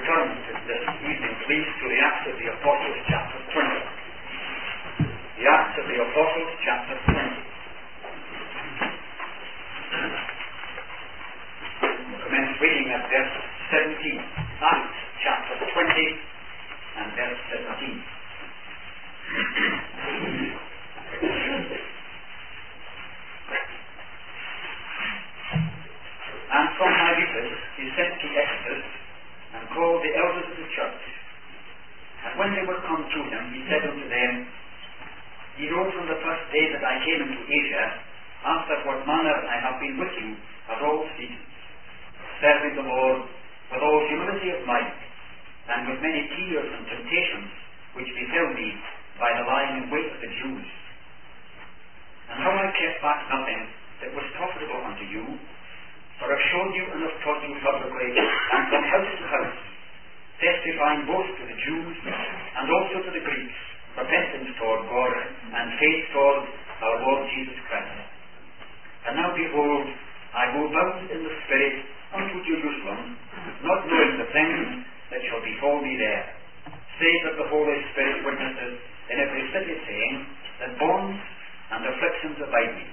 turn this evening, please, to the Acts of the Apostles, chapter 20. The Acts of the Apostles, chapter 20. We'll commence reading at verse 17. Acts, chapter 20, and verse 17. And from Miletus he sent to Ephesus, and called the elders of the church. And when they were come to him, he said unto them, Ye know from the first day that I came into Asia, after what manner I have been with you at all seasons, serving the Lord with all humility of mind, and with many tears and temptations which befell me by the lying in wait of the Jews. And how I kept back nothing that was profitable unto you, for I showed you and have taught you publicly, and from house to house, testifying both to the Jews and also to the Greeks, repentance toward God and faith toward our Lord Jesus Christ. And now behold, I go bound in the Spirit unto Jerusalem, not knowing the things that shall befall me there, save that the Holy Spirit witnesses in every city, saying that bonds and afflictions abide me.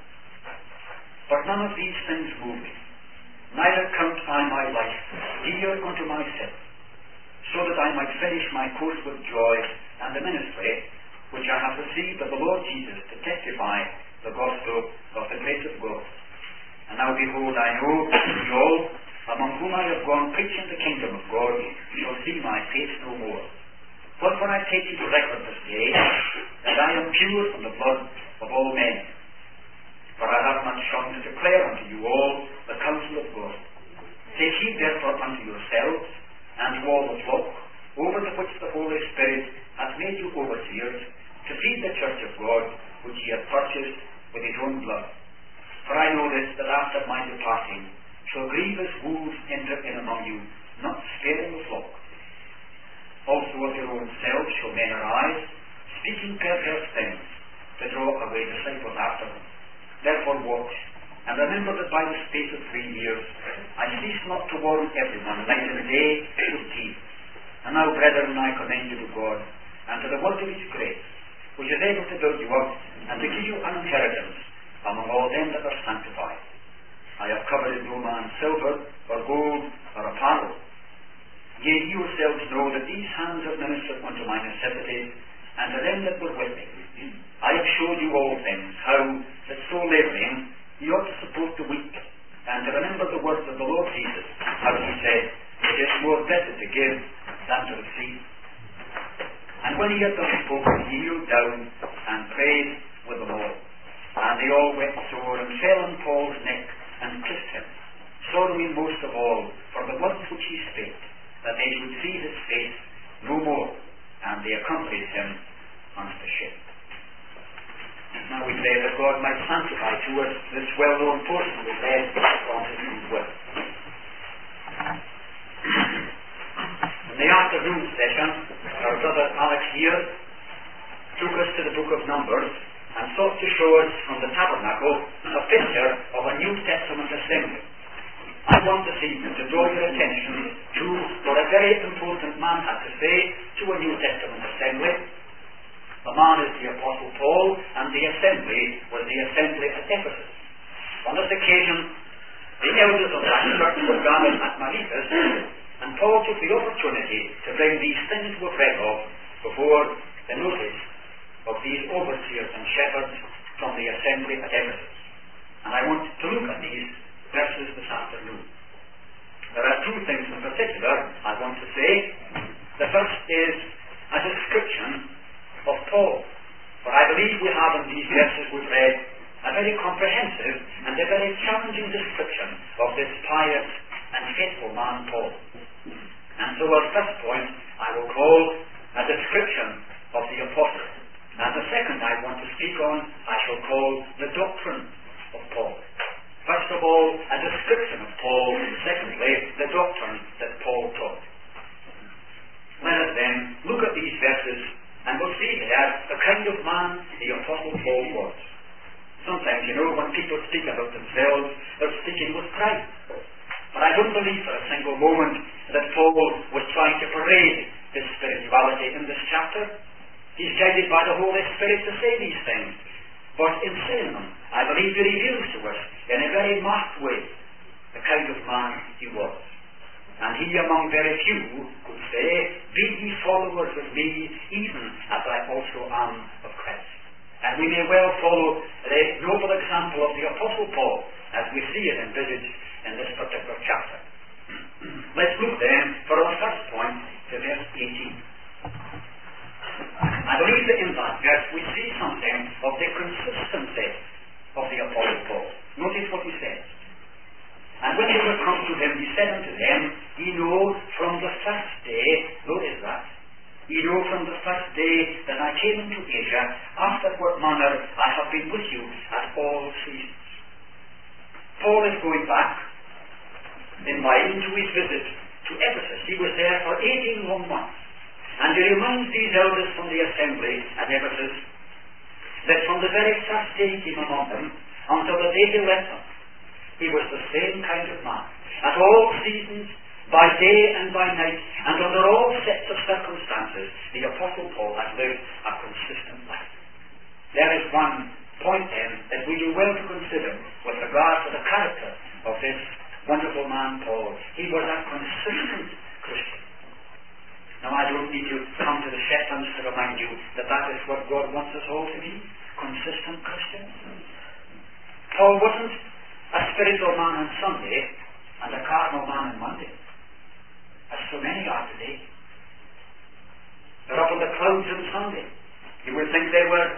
But none of these things move me, neither count I my life dear unto myself, so that I might finish my course with joy and the ministry which I have received of the Lord Jesus to testify the gospel of the grace of God. And now behold, I know that ye all, among whom I have gone preaching the kingdom of God, shall see my face no more. Wherefore I take you to record this day, that I am pure from the blood of all men. For I have not shunned to declare unto you all the counsel of God. Take heed therefore unto yourselves, and to all the flock, over the which the Holy Spirit hath made you overseers, to feed the church of God, which he hath purchased with his own blood. For I know this, that after my departing shall grievous wolves enter in among you, not sparing the flock. Also of your own selves shall men arise, speaking perverse things, to draw away disciples after them. Therefore watch, and remember that by the space of 3 years I cease not to warn everyone night and day with tears. And now, brethren, I commend you to God, and to the word of his grace, which is able to build you up, and to give you an inheritance among all them that are sanctified. I have coveted no man silver, or gold, or apparel. Yea, ye yourselves know that these hands have ministered unto my necessities, and to them that were with me. I have showed you all things, how that so labouring ye ought to support the weak, and to remember the words of the Lord Jesus, how he said, It is more better to give than to receive. And when he had thus spoken, he kneeled down and prayed with them all. And they all wept sore, and fell on Paul's neck, and kissed him, sorrowing most of all for the words which he spake, that they should see his face no more. And they accompanied him unto the ship. Now we pray that God might sanctify to us this well-known portion we read from his own word. In the afternoon session, our brother Alex here took us to the book of Numbers and sought to show us from the tabernacle a picture of a New Testament assembly. I want this evening to draw your attention to what a very important man had to say to a New Testament assembly. The man is the Apostle Paul, and the assembly was the assembly at Ephesus. On this occasion, the elders of that church were gathered at Miletus, and Paul took the opportunity to bring these things we've read of before the notice of these overseers and shepherds from the assembly at Ephesus. And I want to look at these verses this afternoon. There are two things in particular I want to say. The first is a description of Paul. For I believe we have in these verses we've read a very comprehensive and a very challenging description of this pious and faithful man Paul. And so our first point I will call a description of the apostle. And the second I want to speak on I shall call the doctrine of Paul. First of all, a description of Paul. Secondly, the doctrine that Paul taught. Let us then look at these verses, and we'll see there the kind of man the Apostle Paul was. Sometimes, when people speak about themselves, they're speaking with pride. But I don't believe for a single moment that Paul was trying to parade his spirituality in this chapter. He's guided by the Holy Spirit to say these things. But in saying them, I believe he reveals to us in a very marked way the kind of man he was. And he among very few could say, be ye followers of me, even as I also am of Christ. And we may well follow the noble example of the Apostle Paul, as we see it envisaged in this particular chapter. Let's look then, for our first point, to verse 18. I believe that in that verse we see something of the consistency of the Apostle Paul. Notice what he says. And when they were come to him, he said unto them, ye know from the first day, notice that, ye know from the first day that I came into Asia, after what manner I have been with you at all seasons. Paul is going back in mind to his visit to Ephesus. He was there for 18 long months. And he reminds these elders from the assembly at Ephesus that from the very first day he came among them until the day he left them, he was the same kind of man. At all seasons, by day and by night, and under all sets of circumstances, the Apostle Paul has lived a consistent life. There is one point then that we do well to consider with regard to the character of this wonderful man Paul. He was a consistent Christian. Now I don't need to come to the Shetlands to remind you that that is what God wants us all to be, consistent Christians. Paul wasn't a spiritual man on Sunday and a carnal man on Monday, as so many are today. They're up in the clouds on Sunday. You would think they were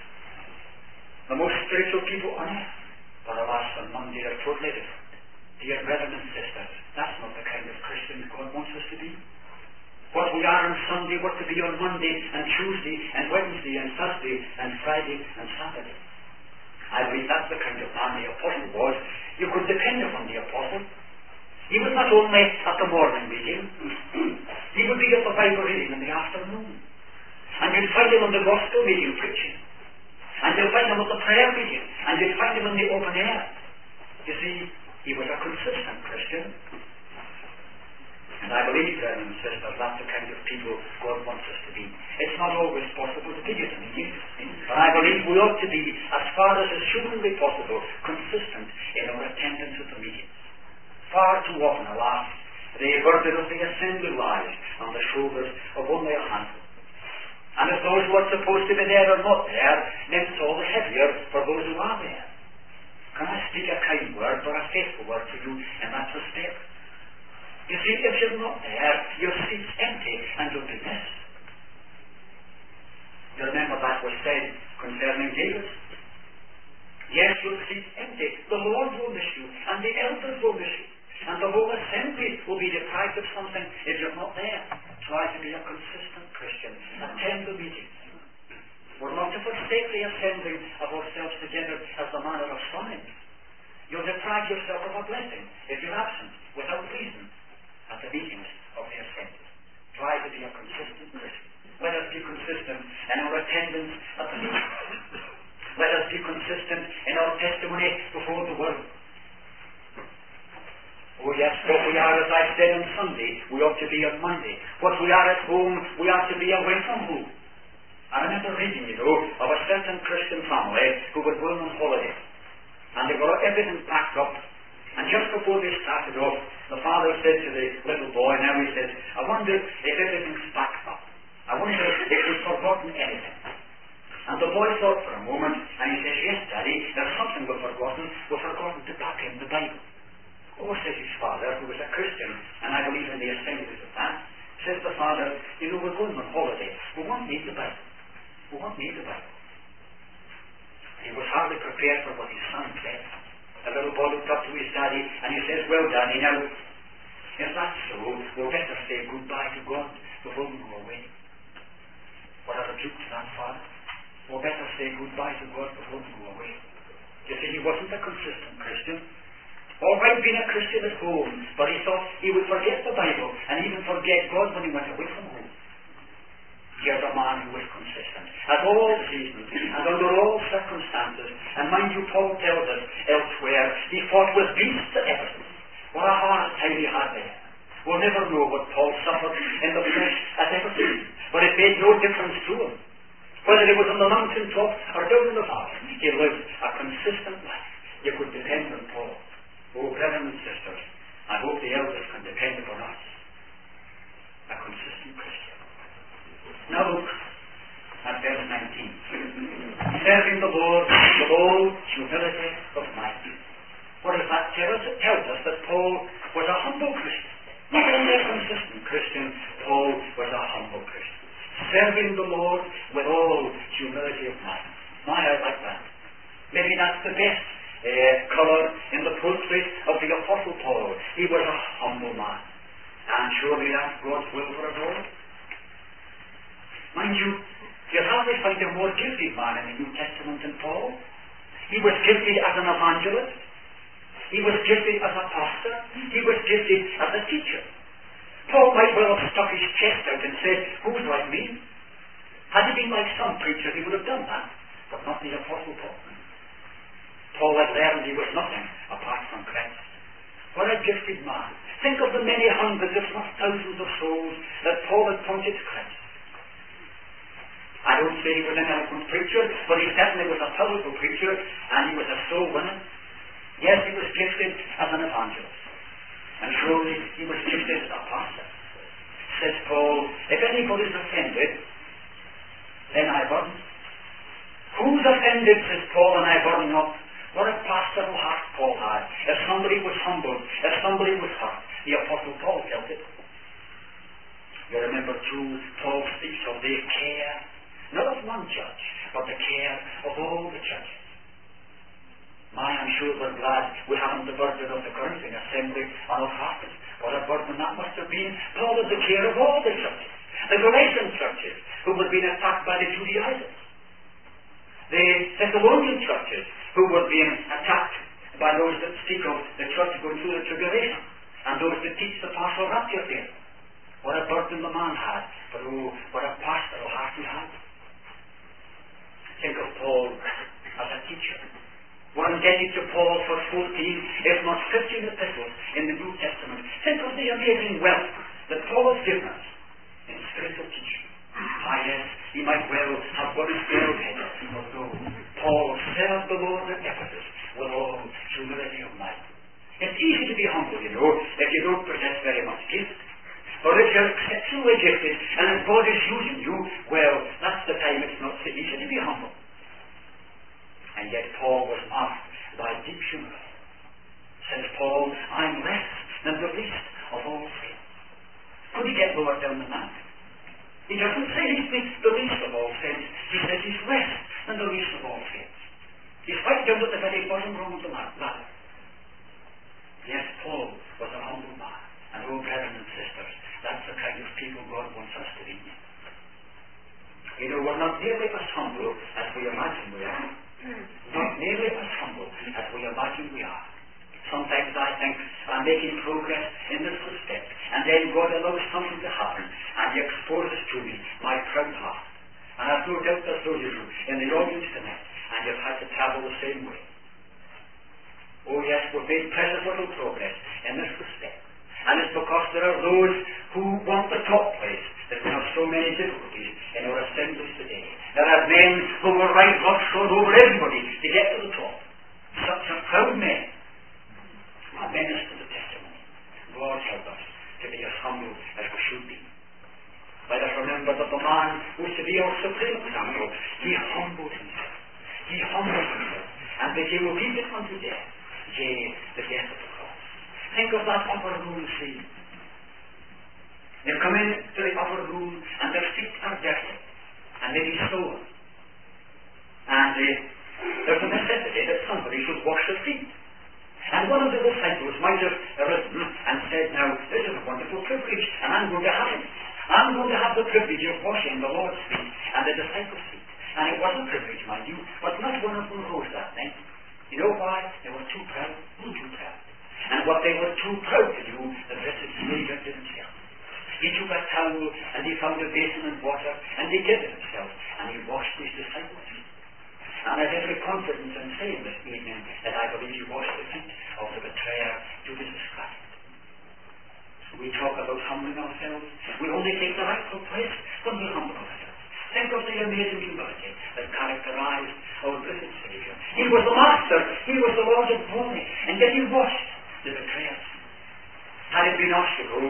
the most spiritual people on earth, but alas, on Monday they're totally different. Dear brethren and sisters, that's not the kind of Christians God wants us to be. What we are on Sunday, we're to be on Monday and Tuesday and Wednesday and Thursday and Friday and Saturday. I believe that's the kind of man the Apostle was. You could depend upon the Apostle. He was not only at the morning reading, he would be at the Bible reading in the afternoon. And you'd find him on the gospel meeting preaching. And you'll find him at the prayer meeting. And you'll find him in the open air. You see, he was a consistent Christian. And I believe, brothers and sisters, that's the kind of people God wants us to be. It's not always possible to be at a meeting, but I believe we ought to be, as far as is humanly possible, consistent in our attendance at the meetings. Far too often, alas, the burden of the assembly lies on the shoulders of only a handful. And if those who are supposed to be there are not there, then it's all the heavier for those who are there. Can I speak a kind word or a faithful word to you in that respect? You see, if you're not there, your seat's empty and you'll be missed. You remember that was said concerning David? Yes, your seat's empty. The Lord will miss you, and the elders will miss you, and the whole assembly will be deprived of something if you're not there. Try to be a consistent Christian. Attend the meetings. We're not to forsake the assembling of ourselves together as the manner of some is. You'll deprive yourself of a blessing if you're absent without reason at the meetings of the assembly. Try to be a consistent Christian. Let us be consistent in our attendance at the meetings. Let us be consistent in our testimony before the world. Oh yes, what we are, as I said on Sunday, we ought to be on Monday. What we are at home, we ought to be away from home. I remember reading, of a certain Christian family who were going on holiday. And they got everything packed up. And just before they started off, the father said to the little boy, now he says, I wonder if everything's packed up. I wonder if we've forgotten anything. And the boy thought for a moment, and he says, yes, Daddy, there's something we've forgotten. We've forgotten to pack in the Bible. Oh, says his father, who was a Christian, and I believe in the assemblies of that, says the father, we're going on holiday. We won't need the Bible. We won't need the Bible. He was hardly prepared for what his son said. The little boy looked up to his daddy, and he says, well, Daddy, now, if that's so, we'll better say goodbye to God before we go away. What a rebuke to that father. We'll better say goodbye to God before we go away. You see, he wasn't a consistent Christian. All right, being a Christian at home, but he thought he would forget the Bible and even forget God when he went away from home. Here's a man who was consistent at all seasons and under all circumstances. And mind you, Paul tells us elsewhere, he fought with beasts at Ephesus. What a hard top or down in the valley. He lived a consistent life. You could depend on Paul. Oh, brethren and sisters, I hope the elders can depend upon us. A consistent Christian. Now look at verse 19. Serving the Lord with all humility of mind. What does that tell us? It tells us that Paul was a humble Christian. Not only a consistent Christian, Paul was a humble Christian. Serving the Lord with all humility of mind. My, I like that. Maybe that's the best colour in the portrait of the Apostle Paul. He was a humble man. And surely that's God's will for us all. Mind you, you'll hardly find a more gifted man in the New Testament than Paul. He was gifted as an evangelist. He was gifted as a pastor. He was gifted as a teacher. Paul might well have stuck his chest out and said, who's like me? Had he been like some preacher, he would have done that. But not the Apostle Paul. Paul had learned he was nothing apart from Christ. What a gifted man. Think of the many hundreds, if not thousands of souls that Paul had pointed to Christ. I don't say he was an eloquent preacher, but he certainly was a powerful preacher, and he was a soul winner. Yes, he was gifted as an evangelist. And surely he was gifted as a pastor. Says Paul, if anybody's offended, then I burden. Who's offended, says Paul, and I burden not? What a pastoral heart Paul had. If somebody was humbled, if somebody was hurt, the Apostle Paul felt it. You remember too, Paul speaks of the care, not of one church, but the care of all the churches. My, I'm sure we're glad we haven't the burden of the Corinthian assembly on our hearts. What a burden that must have been. Paul had the care of all the churches. The Galatian churches, who were being attacked by the Judaizers. The Thessalonian churches, who were being attacked by those that speak of the church going through the tribulation, and those that teach the partial rapture there. What a burden the man had, but oh, what a pastoral heart he had. Think of Paul as a teacher. We're indebted to Paul for 14, if not 15 epistles in the New Testament. Think of the amazing wealth that Paul has given us in spiritual teaching. Ah, yes, he might well have got his bald head, although Paul served the Lord at Ephesus with all humility of mind. It's easy to be humble, you know, if you don't possess very much gift. Or if you're exceptionally gifted and if God is using you, well, that's the time it's not so easy to be humble. And yet Paul was marked by deep humility. Says Paul, I'm less than the least of all saints. Could he get lower down than that? He doesn't say he's the least of all saints. He says he's less than the least of all saints. He's right down at the very bottom rung of the ladder. Yes, Paul was a humble man. And oh, brethren and sisters, that's the kind of people God wants us to be. You know, we're not nearly as humble as we imagine we are. Not nearly as humble as we imagine we are. Sometimes I think I'm making progress in this respect, and then God allows something to happen, and He exposes to me my proud heart. And I've no doubt there's those of you in the audience tonight, and you've had to travel the same way. Oh yes, we've made precious little progress in this respect. And it's because there are those who want the top place that we have so many difficulties in our assemblies today. There are men who will ride roughshod over everybody to get to the top. Such a proud men. A menace to the testimony. God help us to be as humble as we should be. Let us remember that the man who is to be our supreme example, he humbled himself. He humbled himself and became obedient unto death. Yea, the death of the cross. Think of that upper room scene. They come into the upper room and their feet are dirty and they be stolen. And there's a necessity that somebody should wash their feet. And one of the disciples might have arisen and said, now, this is a wonderful privilege, and I'm going to have it. I'm going to have the privilege of washing the Lord's feet and the disciples' feet. And it was a privilege, mind you, but not one of them rose that night. You know why? They were too proud. Too proud. And what they were too proud to do, the blessed Saviour did himself. He took a towel and he found a basin and water and he did it himself and he washed his disciples' feet. And I have every confidence in saying this evening that I believe he washed the feet of the betrayer Judas Christ. We talk about humbling ourselves. We only take the rightful place when we humble ourselves. Think of the amazing humility that characterized our blessed Saviour. He was the Master, He was the Lord of glory, and yet He washed the betrayers. Had it been us,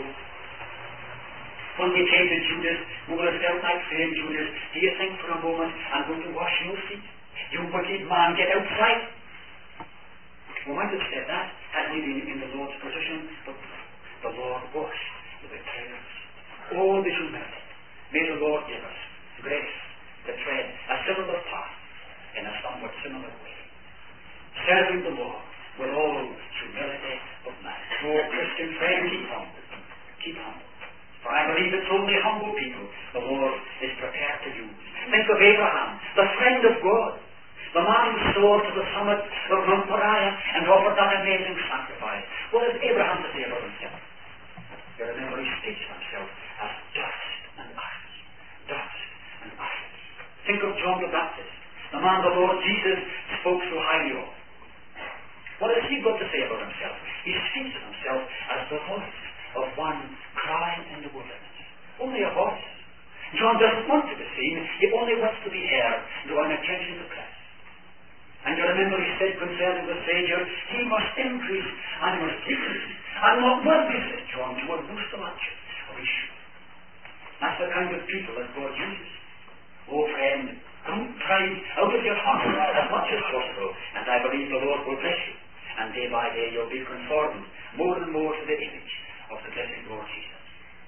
when we came to Judas, we would have felt like saying, Judas, do you think for a moment I'm going to wash your feet? You wicked man, get outside. We might have said that had we been in the Lord's position, but the Lord washed the betrayers. All the humility. May the Lord give us grace to tread a similar path in a somewhat similar way. Serving the Lord with all humility of mind. Oh, Christian friend, keep humble. Keep humble. For I believe it's only humble people the Lord is prepared to use. Think of Abraham, the friend of God, the man who soared to the summit of Mount Moriah and offered that amazing sacrifice. What has Abraham to say about himself? You remember he speaks of himself as dust and ashes. Dust and ashes. Think of John the Baptist, the man the Lord Jesus spoke so highly of. What has he got to say about himself? He speaks of himself as the voice of one crying in the wilderness. Only a voice. John doesn't want to be seen, he only wants to be heard, drawing attention to Christ. And you remember he said concerning the Saviour, He must increase, I must decrease. I'm not worthy, says John, to unloose the latchet of His shoe. That's the kind of people that God uses. Oh friend, don't pride out of your heart as much as possible, and I believe the Lord will bless you. And day by day you'll be conformed more and more to the image of the blessed Lord Jesus.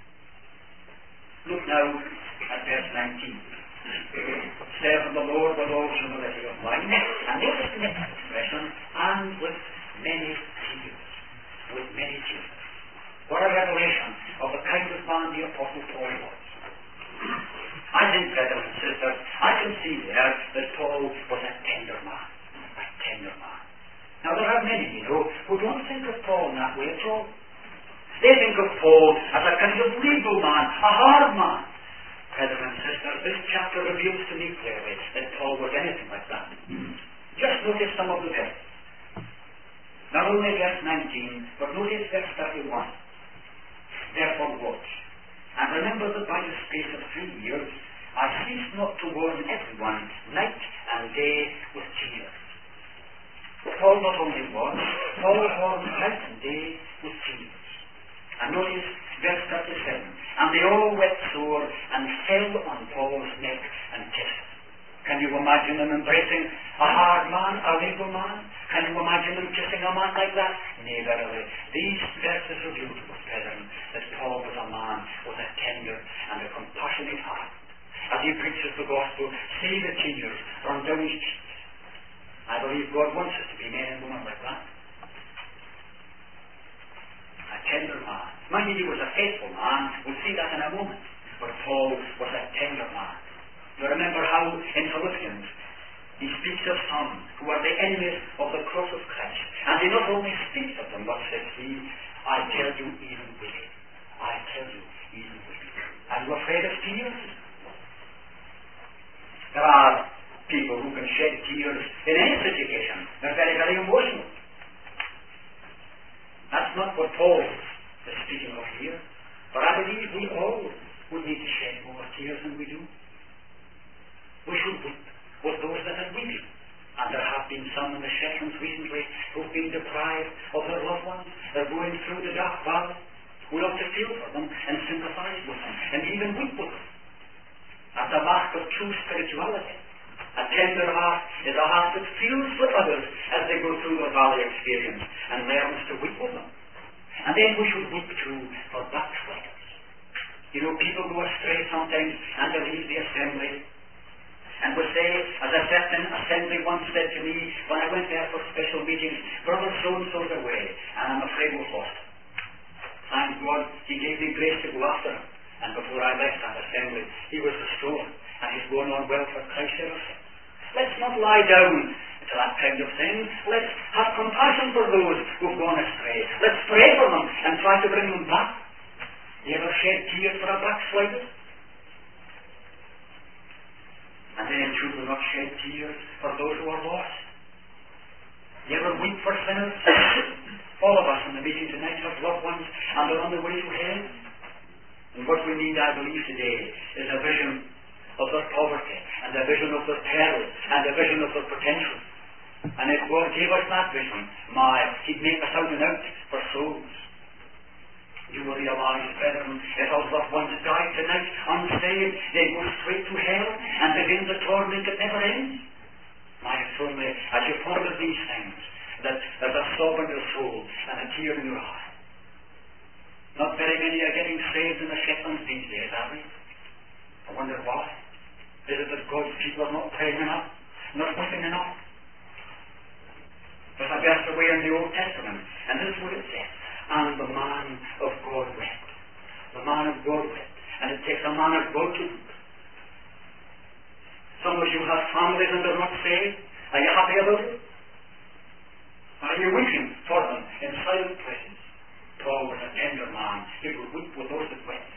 Look now at verse 19. Serve the Lord with all humility of mind, and notice the next expression, and with many tears. With many tears. What a revelation of the kind of man the Apostle Paul was. I think, brethren and sisters, I can see there that Paul was a tender man. A tender man. Now there are many, who don't think of Paul in that way at all. They think of Paul as a kind of legal man, a hard man. Brethren and sisters, this chapter reveals to me clearly that Paul was anything like that. Just notice some of the verses. Not only verse 19, but notice verse 31. Therefore watch, and remember that by the space of 3 years I cease not to warn everyone night and day with tears. Paul not only warned, Paul warned night and day with tears. And notice verse 37. And they all wept sore and fell on Paul's neck and kissed him. Can you imagine them embracing a hard man, a legal man? Can you imagine them kissing a man like that? Nay, verily. These verses reveal to us, brethren, that Paul was a man with a tender and a compassionate heart. As he preaches the gospel, see the tears run down his cheeks. I believe God wants us to be men and women like that. A tender man. Mind you, he was a faithful man. We'll see that in a moment. But Paul was a tender man. You remember how in Philippians he speaks of some who are the enemies of the cross of Christ. And he not only speaks of them, but says he, I tell you even wicked. I tell you even wicked. Are you afraid of tears? There are people who can shed tears in any situation. They're very, very emotional. That's not what Paul is speaking of here. But I believe we all would need to shed more tears than we do. We should weep with those that are weeping. And there have been some in the sessions recently who've been deprived of their loved ones. They're going through the dark valley. We ought to feel for them and sympathize with them and even weep with them. That's a mark of true spirituality. A tender heart is a heart that feels for others as they go through their valley experience and learns to weep with them. And then we should weep too for backsliders. People go astray sometimes and they leave the assembly. And we say, as a certain assembly once said to me when I went there for special meetings, Brother so-and-so's away, and I'm afraid we've lost him. Thank God he gave me grace to go after him. And before I left that assembly, he was restored, and he's going on well for Christ ever since. Let's not lie down to that kind of thing. Let's have compassion for those who've gone astray. Let's pray for them and try to bring them back. You ever shed tears for a backslider? And then should we not shed tears for those who are lost? You ever weep for sinners? All of us in the meeting tonight have loved ones and they're on the way to hell. And what we need, I believe, today is a vision of their poverty, and the vision of their peril, and the vision of their potential. And if God gave us that vision, He'd make us out and out for souls. You will realize, brethren, if our loved ones died tonight unsaved, they'd go straight to hell and begin the torment that never ends. Firmly, as you ponder these things, that there's a sob in your soul and a tear in your eye. Not very many are getting saved in the Shetlands these days, are they? I wonder why. Is it that God's people are not praying enough, not whipping enough? There's a verse away in the Old Testament, and this is what it says: and the man of God wept. The man of God wept. And it takes a man of God to weep. Some of you have families and they're not saved. Are you happy about it? Are you weeping for them in silent places? Paul was a tender man. He would weep with those that wept.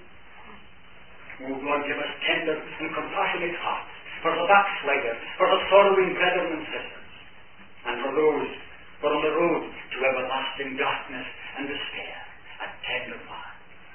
Oh God, give us tender and compassionate hearts for the backslider, for the sorrowing brethren and sisters, and for those who are on the road to everlasting darkness and despair. A tender man.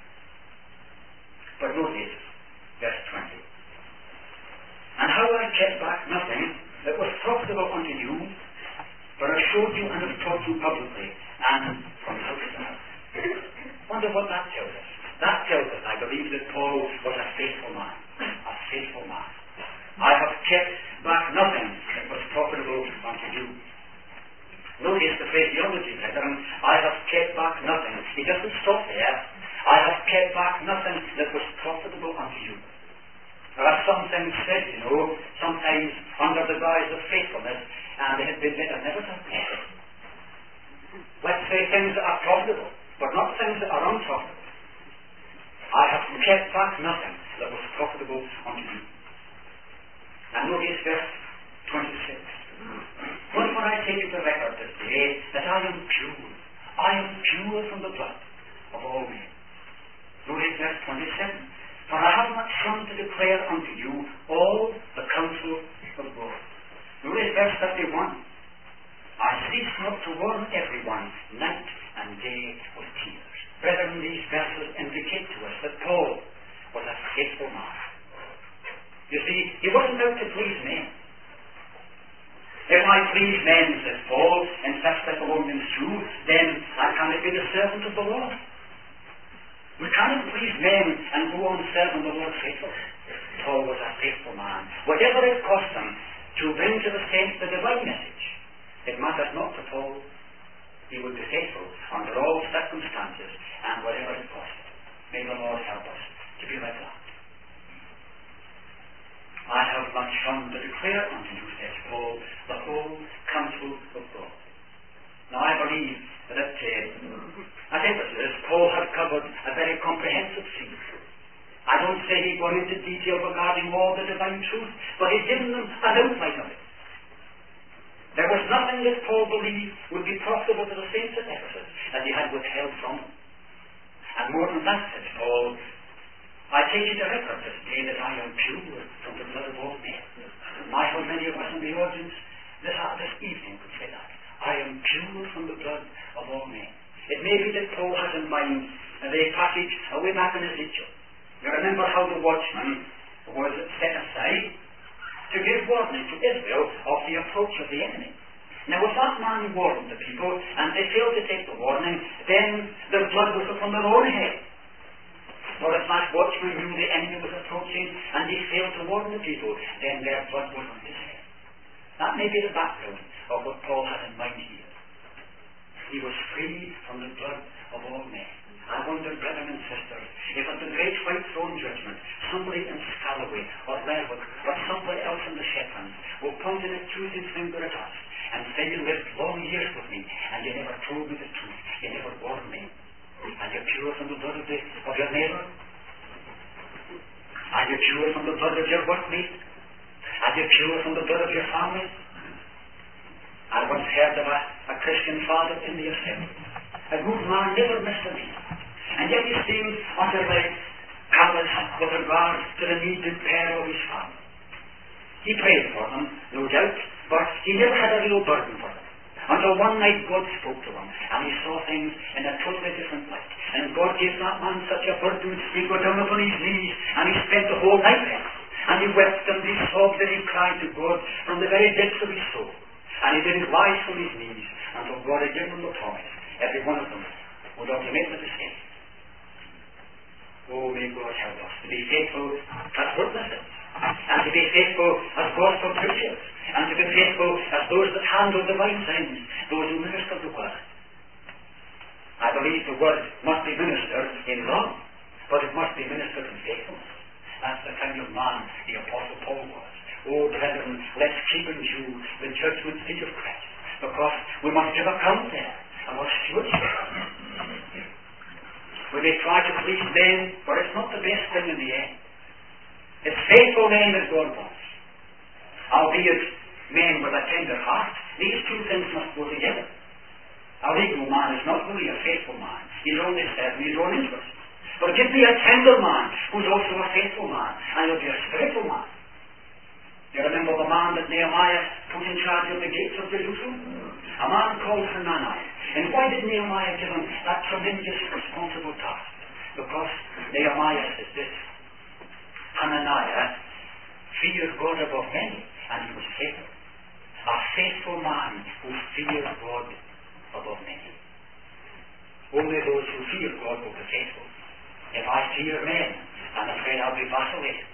But notice verse 20. And how I kept back nothing that was profitable unto you, but I showed you and have taught you publicly, and from house to house. Wonder what that tells us. That tells us, I believe, that Paul was a faithful man. A faithful man. I have kept back nothing that was profitable unto you. Notice the phraseology, brethren. I have kept back nothing. He doesn't stop there. I have kept back nothing that was profitable unto you. There are some things said, sometimes under the guise of faithfulness, and they had been better never to have. Let's say things that are profitable, but not things that are unprofitable. I have kept back nothing that was profitable unto you. And notice verse 26. Wherefore I take it to record this day that I am pure. I am pure from the blood of all men. Notice verse 27. For I have not shunned to declare unto you all the counsel of God. Notice verse 31. I cease not to warn everyone night and day with tears. Brethren, these verses indicate to us that Paul was a faithful man. You see, he wasn't out to please men. If I please men, says Paul in 1 Thessalonians 2, then I cannot be the servant of the Lord. We cannot please men and go on serving the Lord faithfully. Paul was a faithful man. Whatever it cost him to bring to the saints the divine message, it mattered not to Paul. He would be faithful under all circumstances and whatever it cost him. May the Lord help us to be like that. I have not shunned to declare unto you, says Paul, the whole counsel of God. Now I believe that at Ephesus, Paul had covered a very comprehensive field. I don't say he got into detail regarding all the divine truth, but he'd given them an outline of it. There was nothing that Paul believed would be profitable to the saints at Ephesus that he had withheld from them. And more than that, says Paul, I take it to record this day that I am pure from the blood of all men. How many of us in the audience this evening could say that? I am pure from the blood of all men. It may be that Paul has in mind the passage way back in Ezekiel. You remember how the watchman was set aside to give warning to Israel of the approach of the enemy. Now if that man warned the people and they failed to take the warning, then their blood was upon their own head. Or if that watchman knew the enemy was approaching and he failed to warn the people, then their blood was on his head. That may be the background of what Paul had in mind here. He was free from the blood of all men. I wonder, brethren and sisters, if at the great white throne judgment, somebody in Scalloway or Lerwick or somebody else in the Shetlands will point an accusing finger at us and say, you lived long years with me and you never told me the truth. You never warned me. Are you pure from the blood of your neighbour? Are you pure from the blood of your workmate? Are you pure from the blood of your family? I once heard of a Christian father in the assembly. A good man, never missed a meal. And yet he seemed utterly callous with regard to the needs and care of his family. He prayed for them, no doubt, but he never had a real burden for them. Until one night God spoke to him, and he saw things in a totally different light. And God gave that man such a burden, he got down upon his knees, and he spent the whole night there. And he wept and he sobbed and he cried to God from the very depths of his soul. And he didn't rise from his knees until God had given them the promise. Every one of them would ultimately be saved. Oh, may God help us to be faithful as witnesses, and to be faithful as gospel preachers, and to be faithful as those that handle divine things, those who minister the word. I believe the word must be ministered in love, but it must be ministered in faithfulness. That's the kind of man the Apostle Paul was. Oh, brethren, let's keep in view the judgment seat of Christ, because we must give account there, and we're stewardship. We may try to please men, but it's not the best thing in the end. It's faithful men that God wants. Albeit men with a tender heart. These two things must go together. A legal man is not really a faithful man. He's only serving his own interests. But give me a tender man who's also a faithful man, and he'll be a spiritual man. You remember the man that Nehemiah put in charge of the gates of Jerusalem? A man called Hananiah. And why did Nehemiah give him that tremendous responsible task? Because Nehemiah says this: Hananiah feared God above many, and he was faithful. A faithful man who fears God above many. Only those who fear God will be faithful. If I fear men, I'm afraid I'll be vacillating.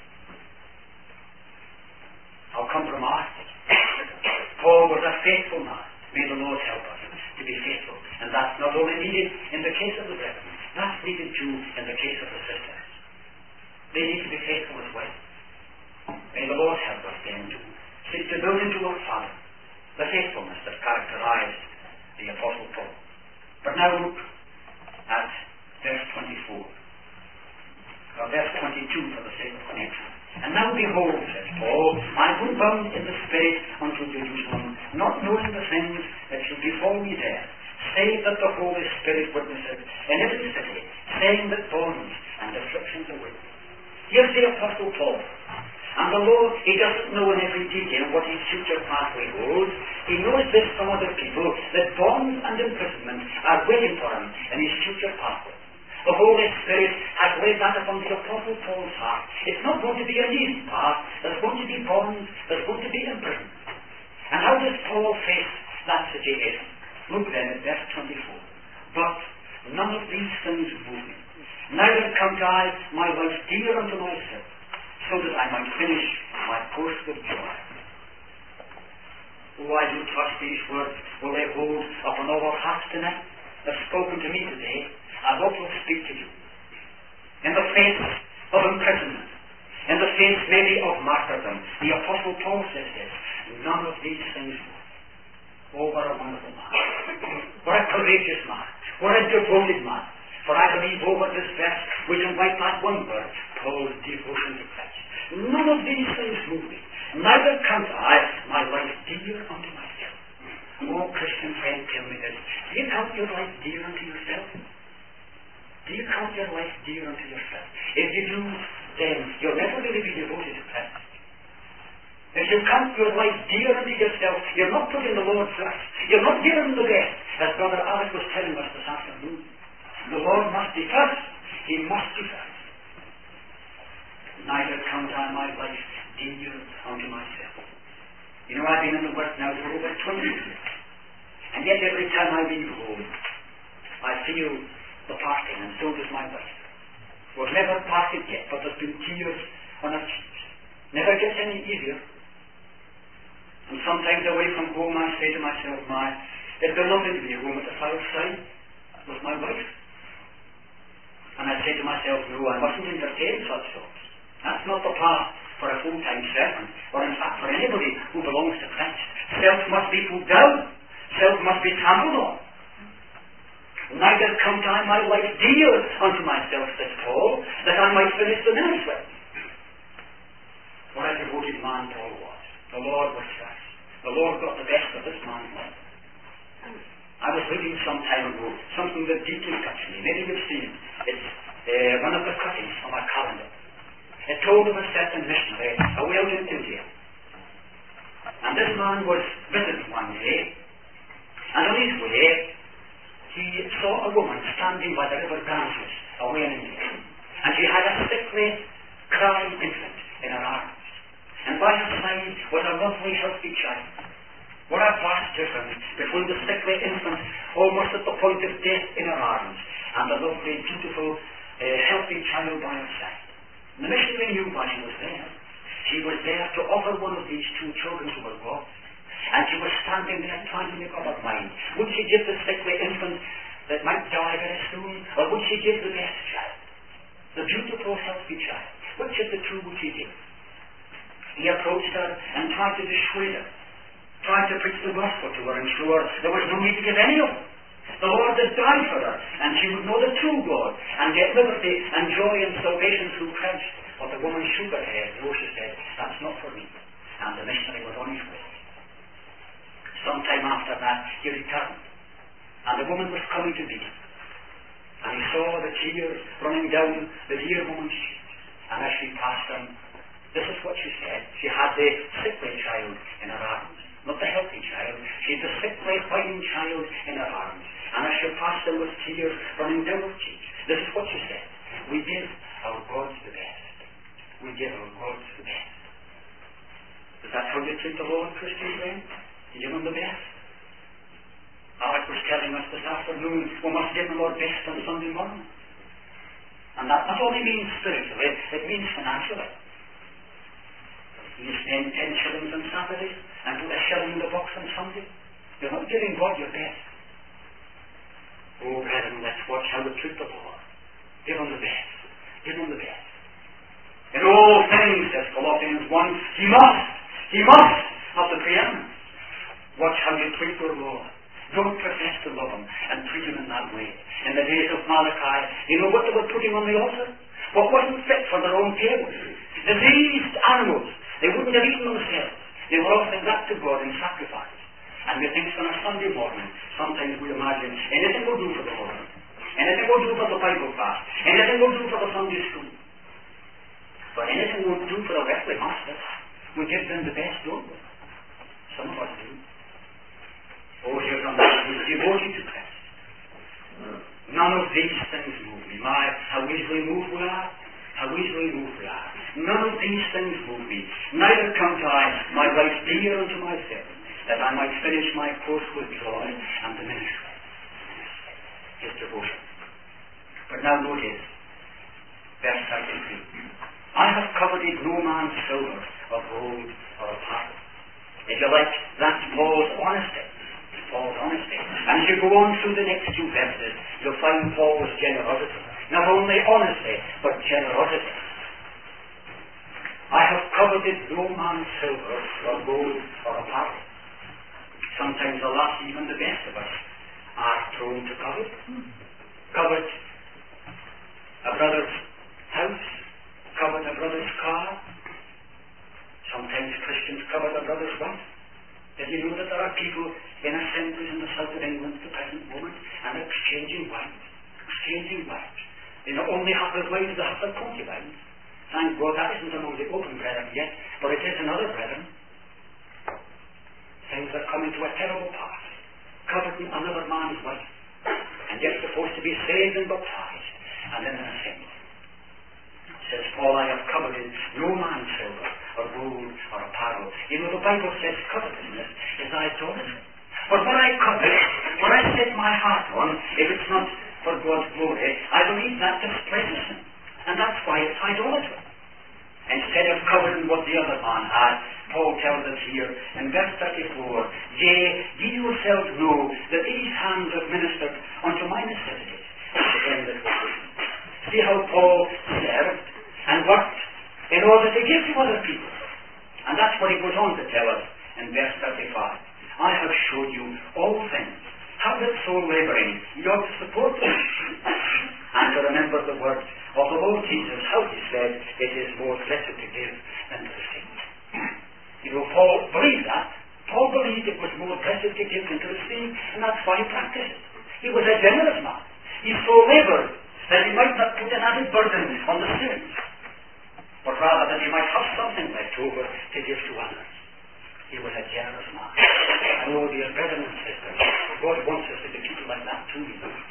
I'll compromise. Paul was a faithful man. May the Lord help us to be faithful. And that's not only needed in the case of the brethren, that's needed too in the case of the sisters. They need to be faithful as well. May the Lord help us then to seek to build into our Father the faithfulness that characterized the Apostle Paul. But now look at verse 24. Or verse 22 for the sake of connection. And now behold, says Paul, I went bound in the Spirit unto Jerusalem, not knowing the things that should befall me there, save that the Holy Spirit witnesseth in every city, saying that bonds and afflictions await me. Here's the Apostle Paul. And the Lord, he doesn't know in every detail what his future pathway holds. He knows this from other people, that bonds and imprisonment are waiting for him in his future pathway. The Holy Spirit has laid that upon the Apostle Paul's heart. It's not going to be an easy path. There's going to be bonds. There's going to be imprisonment. And how does Paul face that situation? Look then at verse 24. But none of these things move me. Neither count I my life dear unto myself, so that I might finish my course with joy. Oh, I do trust these words will they hold upon all our hearts tonight. They've spoken to me today. I hope will speak to you. In the face of imprisonment, in the face maybe of martyrdom, the Apostle Paul says this: none of these things move. Oh, what a wonderful man. What a courageous man. What a devoted man. For I believe over this verse we can write that one word: Paul's devotion to Christ. None of these things move me. Neither count I my life dear unto myself. Oh, Christian friend, tell me this: do you count your life dear unto yourself? Do you count your life dear unto yourself? If you do, then you'll never really be devoted to Christ. If you count your life dear unto yourself, you're not putting the Lord first. You're not giving him the best, as Brother Alex was telling us this afternoon. The Lord must be first. He must be first. Neither count I my life dear unto myself. You know, I've been in the work now for over 20 years. And yet every time I leave home, I feel the parting, and so does my wife. We've never parted yet, but there's been tears on our cheeks. Never gets any easier. And sometimes away from home I say to myself, it'd be lovely to be home at the fireside with my wife. And I say to myself, no, I mustn't entertain such thoughts. That's not the path for a full-time servant, or in fact for anybody who belongs to Christ. Self must be put down. Self must be trampled on. Neither count I my life dear unto myself, says Paul, that I might finish the ministry. What a devoted man Paul was. The Lord was first. The Lord got the best of this man's life. I was reading some time ago something that deeply touched me. Maybe you've seen it. It's one of the cuttings from our calendar. It told of a certain missionary away out in India. And this man was visiting one day, and on his way he saw a woman standing by the river Ganges away in India. And she had a sickly, crying infant in her arms. child. What a vast difference between the sickly infant, almost at the point of death in her arms, and the lovely, beautiful, healthy child by her side. And the missionary knew why she was there. She was there to offer one of these two children to her God. And she was standing there trying to make up her mind. Would she give the sickly infant that might die very soon, or would she give the best child? The beautiful, healthy child. Which of the two would she give? He approached her and tried to dissuade her, tried to preach the gospel to her and show her there was no need to give any of them. The Lord had died for her, and she would know the true God, and get liberty and joy and salvation through Christ. But the woman shook her head. No, she said, that's not for me. And the missionary was on his way. Sometime after that, he returned, and the woman was coming to meet him. And he saw the tears running down the dear woman's cheeks. And as she passed him, this is what she said. She had the sickly child in her arms, not the healthy child. She had the sickly, whining child in her arms. And as she passed him with tears running down her cheeks, this is what she said. We give our gods the best. We give our gods the best. Is that how you treat the Lord, Christian friend? You give him the best? Alec was telling us this afternoon, we must give the Lord best on Sunday morning. And that not only means spiritually, it means financially. You spend 10 shillings on Saturday and put a shilling in the box on Sunday. You're not giving God your best. Oh, brethren, let's watch how we treat the Lord. Give him the best. Give him the best. In all things, says Colossians 1, he must have the preeminence. Watch how you treat your Lord. Don't profess to love him and treat him in that way. In the days of Malachi, you know what they were putting on the altar? What wasn't fit for their own tables? Diseased animals. They wouldn't have eaten themselves. They were offering that to God in sacrifice. And we think on a Sunday morning, sometimes we imagine anything will do for the Lord. Anything will do for the Bible class. Anything will do for the Sunday school. But anything won't do for the earthly masters. We give them the best, don't we? Some of us do. Oh, here's a man who's devoted to Christ. None of these things move me. How easily moved we are. How easily moved we are. None of these things move me. Neither count I my life dear unto myself, that I might finish my course with joy and the ministry. His devotion. But now notice, verse 33. I have coveted no man's silver or gold or apparel. If you like, that's Paul's honesty. Paul's honesty. And as you go on through the next two verses, you'll find Paul's generosity. Not only honesty, but generosity. I have coveted no man's silver or gold or apparel. Sometimes the last, even the best of us, are prone to covet. Covet a brother's house, covet a brother's car. Sometimes Christians covet a brother's wife. Did you know that there are people in assemblies in the south of England at the present moment and they're exchanging wives? Exchanging wives. They not only have their wives, they have their concubines. Thank God that isn't among the open brethren yet, but it is in other brethren. Things are coming to a terrible pass. Coveting another man's wife. And yet supposed to be saved and baptized and in an assembly. Says Paul, I have coveted no man's silver or gold or apparel. You know, the Bible says covetousness is idolatry. But what I covet, what I set my heart on, if it's not for God's glory, I believe that displeases him. And that's why it's idolatry. Instead of coveting what the other man had, Paul tells us here in verse 34, Yea, ye yourselves know that these hands have ministered unto my necessities. See how Paul served and worked in order to give to other people. And that's what he goes on to tell us in verse 35. I have showed you all things. How that so labouring, you ought to support them. And to remember the words of the Lord Jesus, how he said, it is more blessed to give than to receive. You know, Paul believed that. Paul believed it was more blessed to give than to receive, and that's why he practiced it. He was a generous man. He so laboured that he might not put an added burden on the saints, but rather that he might have something left over to give to others. He was a generous man. I know, dear brethren and sisters, God wants us to be people like that too.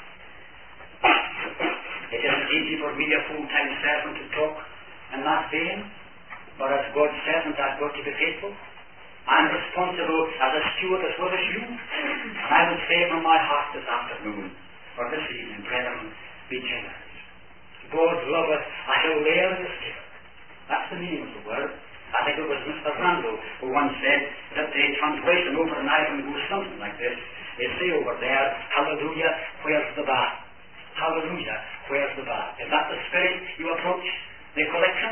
It isn't easy for me, a full-time servant, to talk in that vein, but as God's servant I've got to be faithful. I'm responsible as a steward as well as you. And I would say from my heart this afternoon, or this evening, brethren, be generous. God loveth a hilarious giver. That's the meaning of the word. I think it was Mr. Randall who once said that the translation over in Ireland goes something like this. They say over there, hallelujah, where's the bar? Hallelujah, where's the bar? Is that the spirit you approach the collection?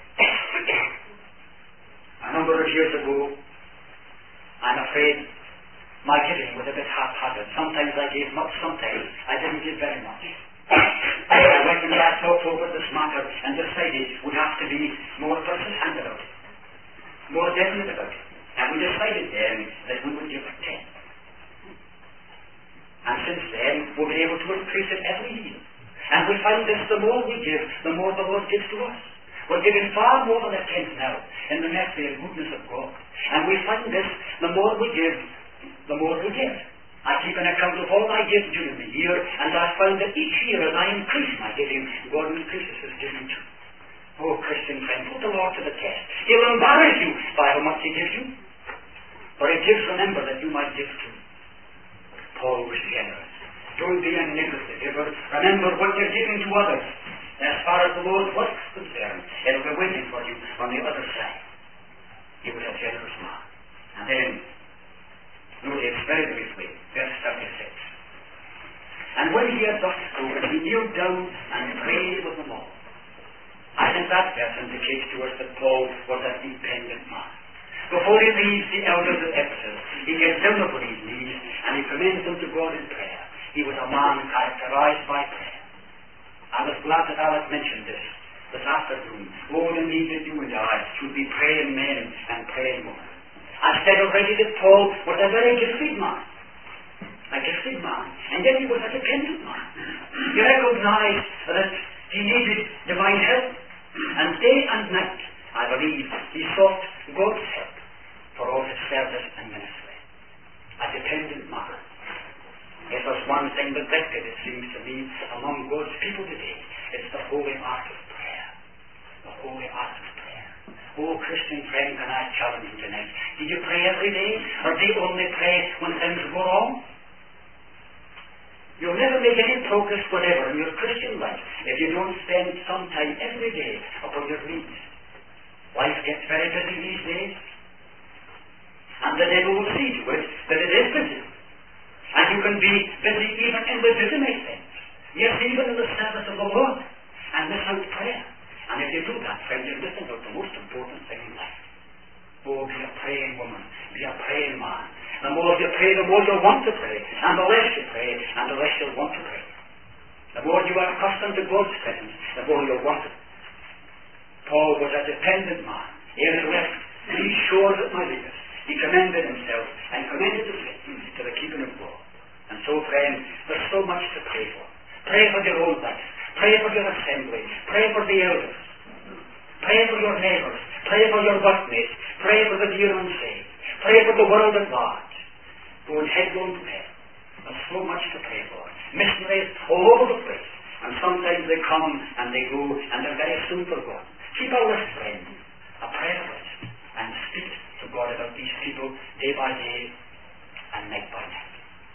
A number of years ago, I'm afraid my giving was a bit haphazard. Sometimes I gave much, sometimes I didn't give very much. I went and I talked over this matter and decided it would have to be more persistent about it, more definite about it. And we decided then that we would give it 10. And since then, we've been able to increase it every year. And we find this, the more we give, the more the Lord gives to us. We're giving far more than a tenth now in the mercy and goodness of God. And we find this, the more we give, the more we give. I keep an account of all I give during the year, and I find that each year as I increase my giving, God increases his giving too. Oh, Christian friend, put the Lord to the test. He'll embarrass you by how much he gives you. For he gives, remember, that you might give too. Paul was generous. Don't be a niggardly giver. Remember what you're giving to others. As far as the Lord's work is concerned, it'll be waiting for you on the other side. He was a generous man. And then, notice very briefly, verse 36. And when he had thus spoken, he kneeled down and prayed with them all. I think that verse indicates to us that Paul was a dependent man. Before he leaves the elders of Ephesus, he gets down upon his knees and he commends them to God in prayer. He was a man characterized by prayer. I was glad that Alice mentioned this afternoon. Oh, the need that you and I should be praying men and praying women. I said already that Paul was a very gifted man. A gifted man. And yet he was a dependent man. He recognized that he needed divine help. And day and night, I believe, he sought God's help for all his service and ministry. A dependent man. If there's one thing neglected, it seems to me, among God's people today, it's the holy art of prayer. The holy art of prayer. Oh, Christian friend, can I challenge you tonight? Do you pray every day? Or do you only pray when things go wrong? You'll never make any progress whatever in your Christian life if you don't spend some time every day upon your knees. Life gets very busy these days. And the devil will see to it that it is busy. And you can be busy even in legitimate things. Yes, even in the service of the Lord. And miss out prayer. And if you do that, friend, you're missing out the most important thing in life. Oh, be a praying woman. Be a praying man. The more you pray, the more you'll want to pray. And the less you pray, and the less you'll want to pray. The more you are accustomed to God's presence, the more you'll want it. Paul was a dependent man. Ere he left these shores at Miletus, he commended himself and commended the faith to the keeping of God. And so, friend, there's so much to pray for. Pray for your own life. Pray for your assembly. Pray for the elders. Pray for your neighbours. Pray for your workmates. Pray for the dear unsaved. Pray for the world at large. Going headlong to hell. There's so much to pray for. Missionaries all over the place. And sometimes they come and they go and they're very soon forgotten. Keep a list, friend. A prayer list. And speak to God about these people day by day and night by night.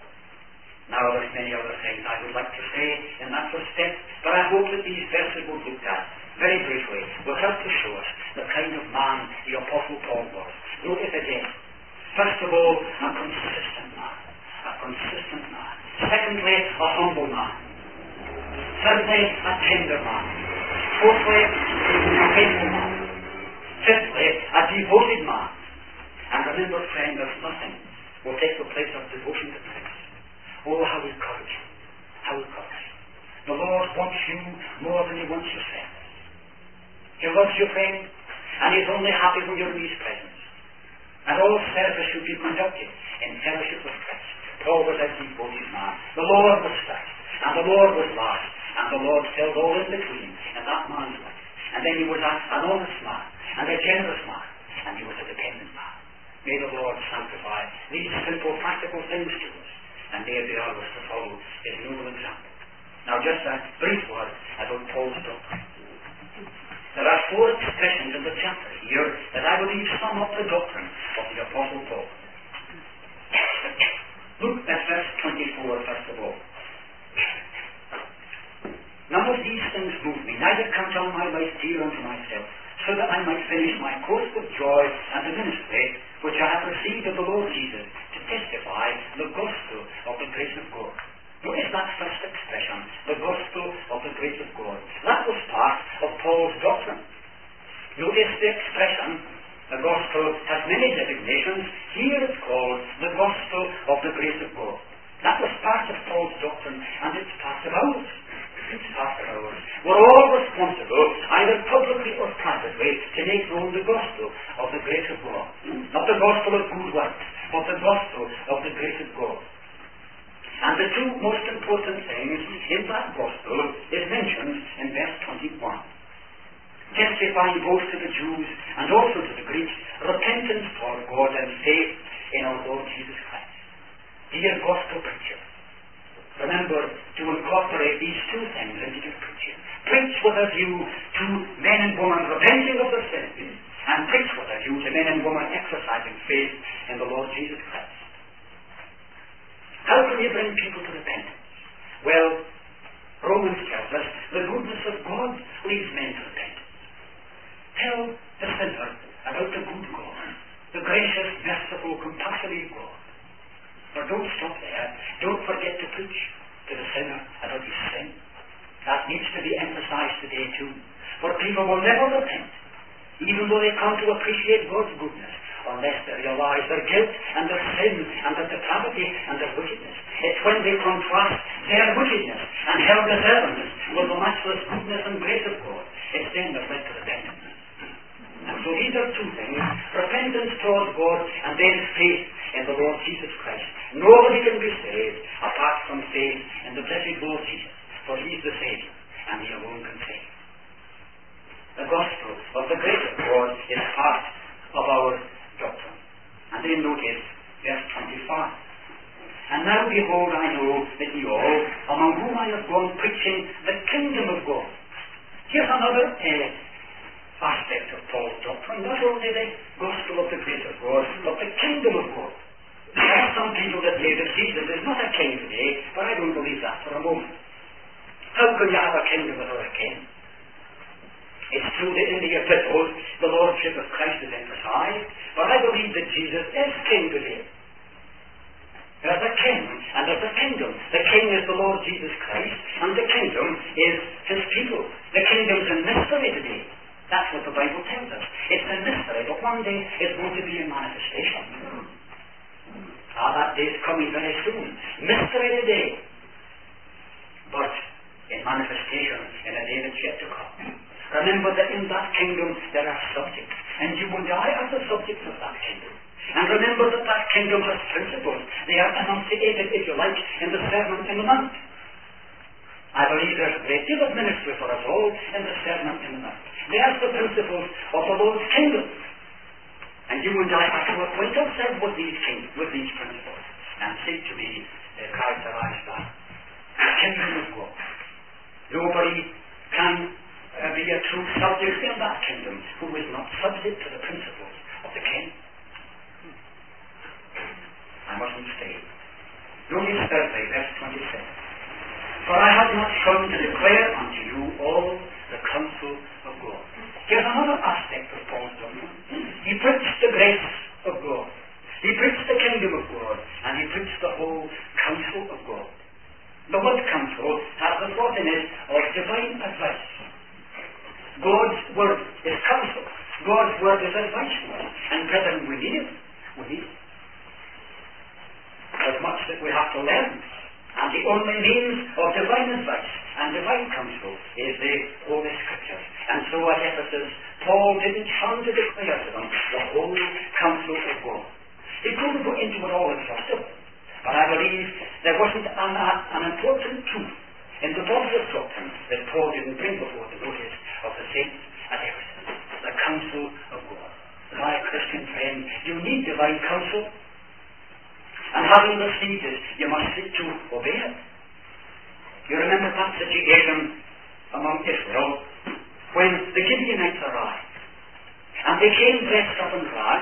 Now there's many other things I would like to say in that respect, but I hope that these verses we've looked at very briefly will help to show us the kind of man the Apostle Paul was. Notice again, first of all, a consistent man. A consistent man. Secondly, a humble man. Thirdly, a tender man. Fourthly, a faithful man. Fifthly, a devoted man. And remember, friend, there's nothing will take the place of devotion to Christ. Oh, how encourage you. How encourage you. The Lord wants you more than he wants your friends. He loves your friend, and he's only happy when you're in his presence. And all service should be conducted in fellowship with Christ. Paul was a devoted man. The Lord was first, and the Lord was last, and the Lord filled all in between in that man's life. And then he was an honest man, and a generous man, and he was a dependent man. May the Lord sanctify these simple, practical things to us, and may it be ours to follow his noble example. Now, just a brief word about Paul's doctrine. There are 4 expressions in the chapter here that I believe sum up the doctrine of the the Apostle Paul. Look at verse 24 first of all. None of these things move me, neither count I my life dear unto myself, so that I might finish my course with joy and the ministry which I have received of the Lord Jesus, to testify the gospel of the grace of God. Notice that first expression, the gospel of the grace of God. That was part of Paul's doctrine. Notice the expression, the gospel has many designations. Here it's called the gospel of the grace of God. That was part of Paul's doctrine, and it's part of ours. It's part of ours. We're all responsible, either publicly or privately, to make known the gospel of the grace of God. Not the gospel of good works, but the gospel of the grace of God. And the two most important things in that gospel is mentioned in verse 21. Testifying both to the Jews and also to the Greeks, repentance toward God and faith in our Lord Jesus Christ. Dear gospel preacher, remember to incorporate these two things into your preaching. Preach with a view to men and women repenting of their sins, and preach with a view to men and women exercising faith in the Lord Jesus Christ. How can you bring people to repentance? Well, Romans tells us the goodness of God leads men to repentance. Tell the sinner about the good God, the gracious, merciful, compassionate God. But don't stop there. Don't forget to preach to the sinner about his sin. That needs to be emphasized today too. For people will never repent, even though they come to appreciate God's goodness, unless they realize their guilt and their sin and their depravity and their wickedness. It's when they contrast their wickedness and hell deservedness with the matchless goodness and grace of God, it's then they're led to repentance. And so these are two things: repentance towards God and then faith in the Lord Jesus Christ. Nobody can be saved apart from faith in the blessed Lord Jesus, for He is the Saviour, and He alone can save. The gospel of the grace of God is part of our doctrine. And then notice verse 25. And now behold, I know that ye all, among whom I have gone preaching the kingdom of God. Here's another aspect of Paul's doctrine, not only the gospel of the grace of God, but the kingdom of God. There are some people that say that Jesus is not a king today, but I don't believe that for a moment. How can you have a kingdom without a king? It's true that in the epistles the lordship of Christ is emphasized, but I believe that Jesus is king today. There's a king and there's a kingdom. The king is the Lord Jesus Christ, and the kingdom is His people. The kingdom's a mystery today. That's what the Bible tells us. It's a mystery, but one day it's going to be a manifestation. That day is coming very soon. Mystery today, but in manifestation in a day that's yet to come. Remember that in that kingdom there are subjects, and you and I are the subjects of that kingdom. And remember that that kingdom has principles. They are enunciated, if you like, in the Sermon on the Mount. I believe there's a great deal of ministry for us all in the Sermon on the Mount. They are the principles of the Lord's kingdom. And you and I have to acquaint ourselves with these principles and seek to be characterized by the kingdom of God. Nobody can be a true subject in that kingdom who is not subject to the principles of the king. I mustn't stay. Notice thirdly, verse 27. For I have not come to declare unto you all the counsel of God. Here's another aspect of Paul's doctrine. He preached the grace of God. He preached the kingdom of God, and he preached the whole counsel of God. The word counsel has the thought in it of divine advice. God's word is counsel. God's word is advice for us. And brethren, we need it. We need it. There's much that we have to learn. And the only means of divine advice and divine counsel is the Holy Scriptures. And so at Ephesus, Paul didn't shun to declare to them the whole counsel of God. He couldn't go into it all exhaustively. But I believe there wasn't an important truth in the body of doctrine that Paul didn't bring before the notice of the saints at Ephesus. The counsel of God. My Christian friend, you need divine counsel. And having received it, you must seek to obey it. You remember that situation among Israel when the Gibeonites arrived. And they came dressed up in rags, and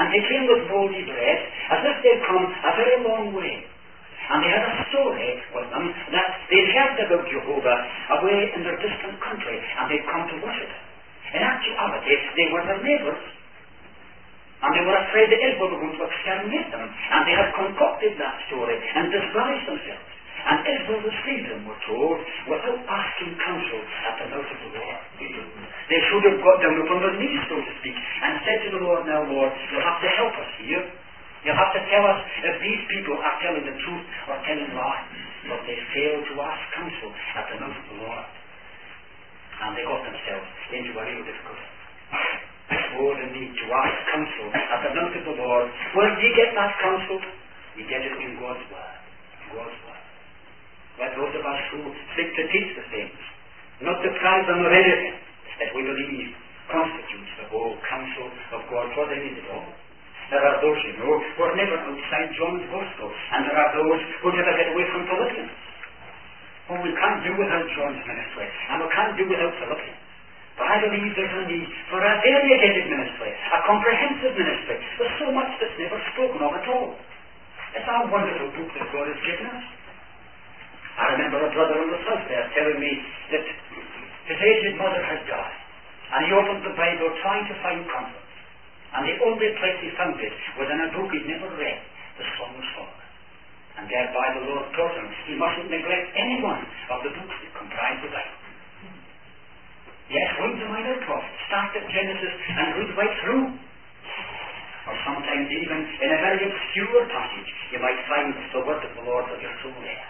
And they came with mouldy bread, as if they'd come a very long way. And they had a story with them that they'd heard about Jehovah away in their distant country, and they'd come to worship Him. In actuality, they were their neighbours. And they were afraid that Israel were going to exterminate them. And they had concocted that story and disguised themselves. And Israel received them, we're told, without asking counsel at the mouth of the Lord. They should have got down upon their knees, so to speak, and said to the Lord, now Lord, you'll have to help us here. You'll have to tell us if these people are telling the truth or telling lies. But they failed to ask counsel at the mouth of the Lord. And they got themselves into a real difficulty. Oh, the need to ask counsel at the mouth of the Lord. Where do you get that counsel? You get it in God's Word. God's Word. Like those of us who seek to teach the things, not deprive them of anything that we believe constitutes the whole counsel of God, for they need it all. There are those, you know, who are never outside John's Gospel, and there are those who never get away from Philippians. Oh, we can't do without John's ministry, and we can't do without Philippians. But I believe there's a need for a variegated ministry, a comprehensive ministry. There's so much that's never spoken of at all. It's a wonderful book that God has given us. I remember a brother in the south there telling me that his aged mother had died, and he opened the Bible trying to find comfort. And the only place he found it was in a book he'd never read, the Song of Solomon. And thereby the Lord taught him he mustn't neglect any one of the books that comprise the Bible. Yes, read the minor prophets, start at Genesis and read right through. Or sometimes even in a very obscure passage you might find the word of the Lord for your soul there.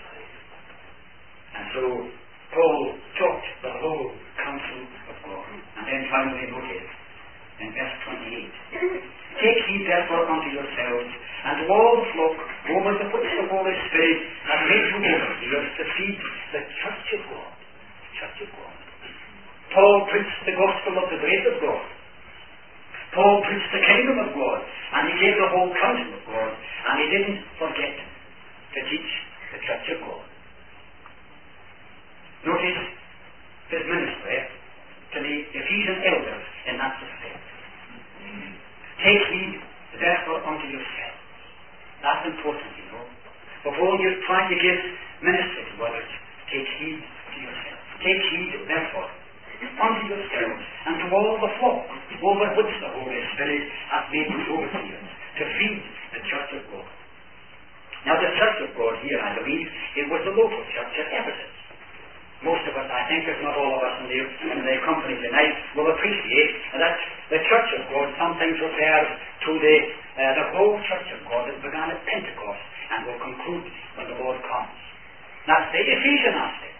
And so Paul taught the whole counsel of God. And then finally notice in verse 28, take heed therefore unto yourselves and to all the flock over the which the Holy Spirit hath made you overseers to feed the church of God. The church of God. Paul preached the gospel of the grace of God. Paul preached the kingdom of God, and he gave the whole counsel of God, and he didn't forget to teach the church of God. Notice his ministry to the Ephesian elders in that respect. Take heed therefore unto yourselves. That's important, you know. Before you try to give ministry to others, take heed to yourselves. Take heed therefore unto yourselves and to all the flock over which the Holy Spirit hath made you overseers to feed the church of God. Now the church of God here, I believe, it was the local church at Ephesus. Most of us, I think, if not all of us in the company tonight, will appreciate that the church of God sometimes refers to the whole church of God that began at Pentecost and will conclude when the Lord comes. That's the Ephesian aspect.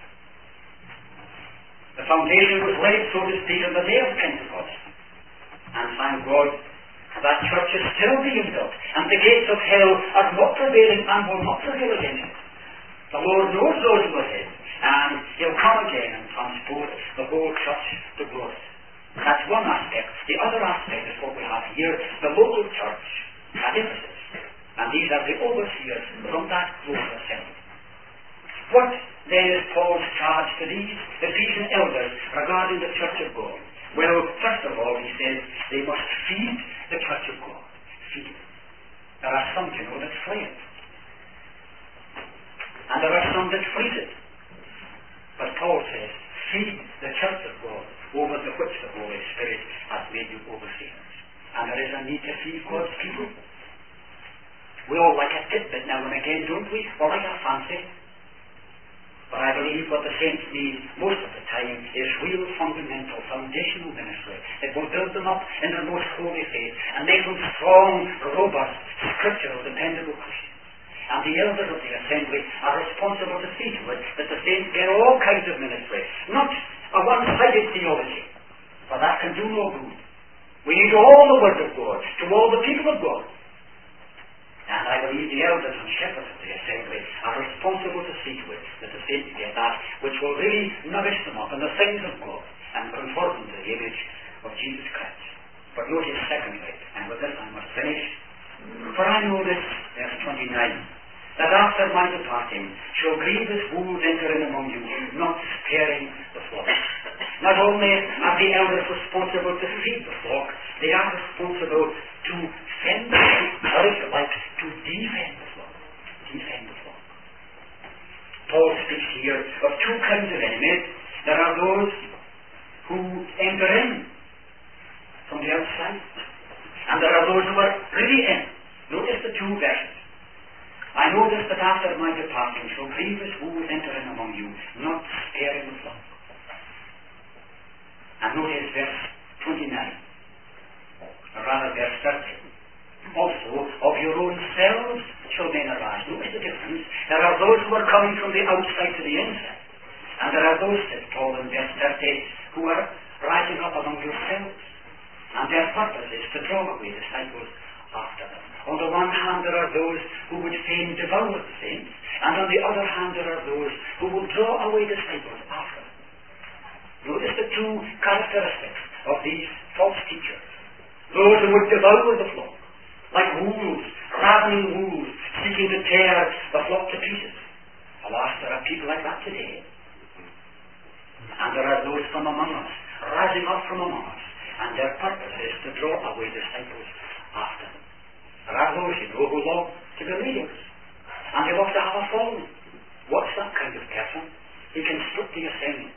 The foundation was laid, so to speak, on the day of Pentecost. And thank God, that church is still being built, and the gates of hell are not prevailing and will not prevail against it. The Lord knows those who are his, and He'll come again and transport the whole church to glory. That's one aspect. The other aspect is what we have here, the local church at Ephesus. And these are the overseers from that local assembly. What then is Paul's charge to these Ephesian elders regarding the church of God? Well, first of all, he says they must feed the church of God. Feed it. There are some, you know, that slay it. And there are some that freeze it. But Paul says, feed the church of God over the which the Holy Spirit hath made you overseers. And there is a need to feed God's people. We all like a tidbit now and again, don't we? Or like a fancy. But I believe what the saints need most of the time is real fundamental, foundational ministry that will build them up in their most holy faith and make them strong, robust, scriptural, dependable Christians. And the elders of the assembly are responsible to see to it that the saints get all kinds of ministry, not a one-sided theology, for that can do no good. We need all the Word of God to all the people of God. And I believe the elders and shepherds of the assembly are responsible to see to it that the saints get that which will really nourish them up in the things of God and conform them to the image of Jesus Christ. But notice secondly, and with this I must finish, for I know this, verse 29, that after my departing shall grievous wolves enter in among you, not sparing the flock. Not only are the elders responsible to feed the flock, they are responsible to fend the flock, or if you like, to defend the flock. Defend the flock. Paul speaks here of two kinds of enemies. There are those who enter in from the outside, and there are those who are really in. Notice the two verses. I notice that after my departing shall grievous wolves enter in among you, not sparing the flock. And notice verse 29, or rather verse 30. Also, of your own selves shall men arise. Notice the difference. There are those who are coming from the outside to the inside. And there are those, says Paul in verse 30, who are rising up among yourselves. And their purpose is to draw away disciples after them. On the one hand, there are those who would fain devour the saints, and on the other hand, there are those who will draw away disciples after them. Notice the two characteristics of these false teachers. Those who would devour the flock, like wolves, ravening wolves, seeking to tear the flock to pieces. Alas, there are people like that today. And there are those from among us, rising up from among us, and their purpose is to draw away disciples after them. There are those, who love to be leaders, and they love to have a following. What's that kind of person? He can split the assembly.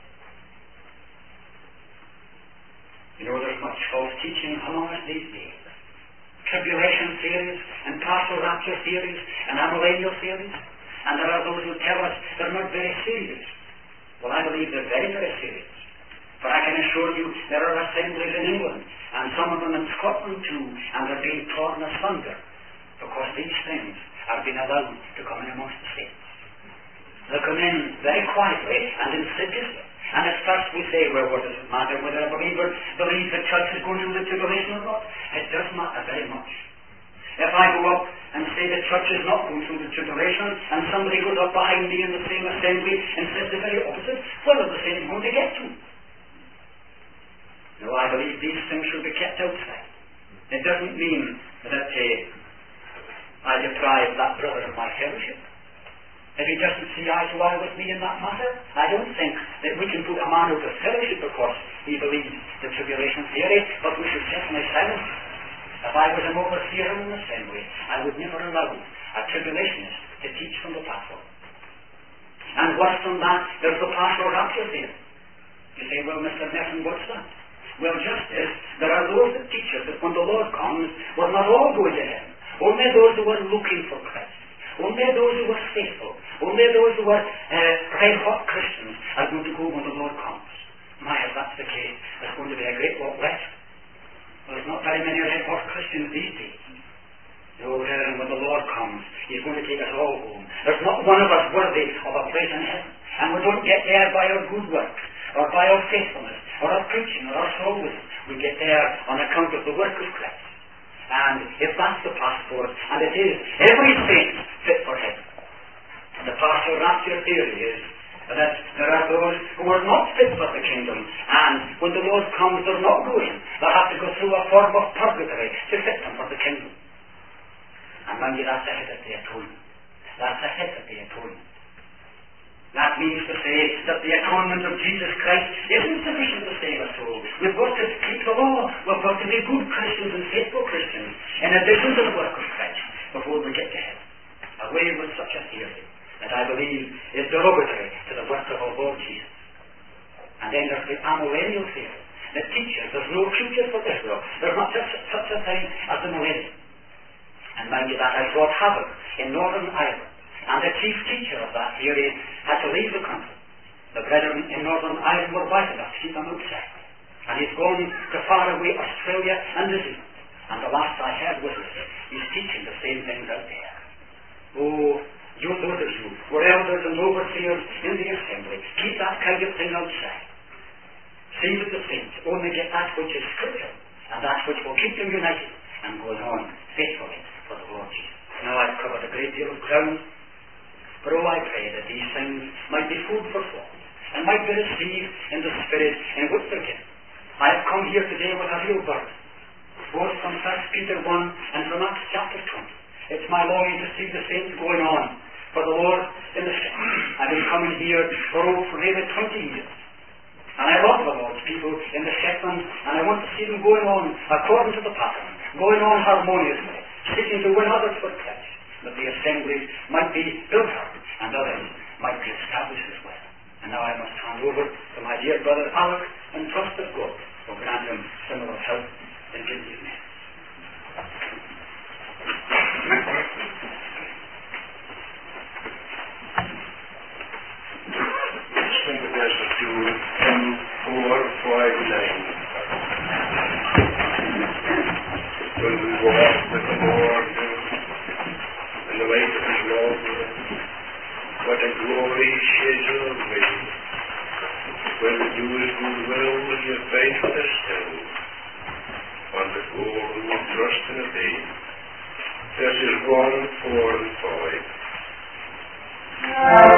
There's much false teaching among us these days. Tribulation theories, and partial rapture theories, and amillennial theories. And there are those who tell us they're not very serious. Well, I believe they're very, very serious. For I can assure you there are assemblies in England, and some of them in Scotland too, and they're being torn asunder because these things are being allowed to come in amongst the saints. They'll come in very quietly and insidiously. And at first we say, well, what does it matter whether a believer believes the church is going through the tribulation or not? It does matter very much. If I go up and say the church is not going through the tribulation, and somebody goes up behind me in the same assembly and says the very opposite, what are the saints going to get to? No, I believe these things should be kept outside. It doesn't mean that I deprive that brother of my fellowship. If he doesn't see eye to eye with me in that matter, I don't think that we can put a man out of fellowship because he believes the tribulation theory, but we should certainly silence him. If I was an overseer in an assembly, I would never allow a tribulationist to teach from the platform. And worse than that, there's the partial rapture theory. You say, well, Mr. Nesson, what's that? Well, just as there are those that teach us that when the Lord comes, we're not all going to heaven. Only those who are looking for Christ. Only those who are faithful, only those who are red-hot Christians are going to go when the Lord comes. My, if that's the case, there's going to be a great lot less. Well, there's not very many red-hot Christians these days. No, and when the Lord comes, He's going to take us all home. There's not one of us worthy of a place in heaven. And we don't get there by our good works, or by our faithfulness, or our preaching, or our soul winning. We get there on account of the work of Christ. And if that's the passport, and it is, every saint fit for heaven. And the partial rapture theory is that there are those who are not fit for the kingdom, and when the Lord comes, they're not going. They'll have to go through a form of purgatory to fit them for the kingdom. And mind you, that's ahead of the atonement. That's ahead of the atonement. That means to say that the atonement of Jesus Christ isn't sufficient to save us all. We've got to keep the law. We've got to be good Christians and faithful Christians in addition to the work of Christ before we get to heaven. Away with such a theory that I believe is derogatory to the work of our Lord Jesus. And then there's the amillennial theory that teaches there's no future for Israel. There's not such a thing as the millennium. And mind you, that has wrought havoc in Northern Ireland. And the chief teacher of that theory had to leave the country. The brethren in Northern Ireland were wise enough to keep him outside. And he's gone to far away Australia and New Zealand. And the last I heard was that he's teaching the same things out there. Oh, those of you who are elders and overseers in the assembly, keep that kind of thing outside. See that the saints only get that which is scripture, and that which will keep them united and going on faithfully for the Lord Jesus. Now I've covered a great deal of ground. But oh, I pray that these things might be food for thought, and might be received in the Spirit in which they're given. I have come here today with a real burden, both from 1 Peter 1 and from Acts chapter 20. It's my longing to see the saints going on for the Lord in the ship. I've been coming here for nearly 20 years. And I love the Lord's people in the Shetlands, and I want to see them going on according to the pattern, going on harmoniously, seeking to win others for Christ, that the assembly might be built up and others might be established as well. And now I must hand over to my dear brother Alec and trust that God will grant him similar help in continuing. When we walk with the Lord in the light of His love, what a glory schedule we. When we do His good will, He abides with us still. On the goal we will trust and obey. Verses 1, 4 and 5.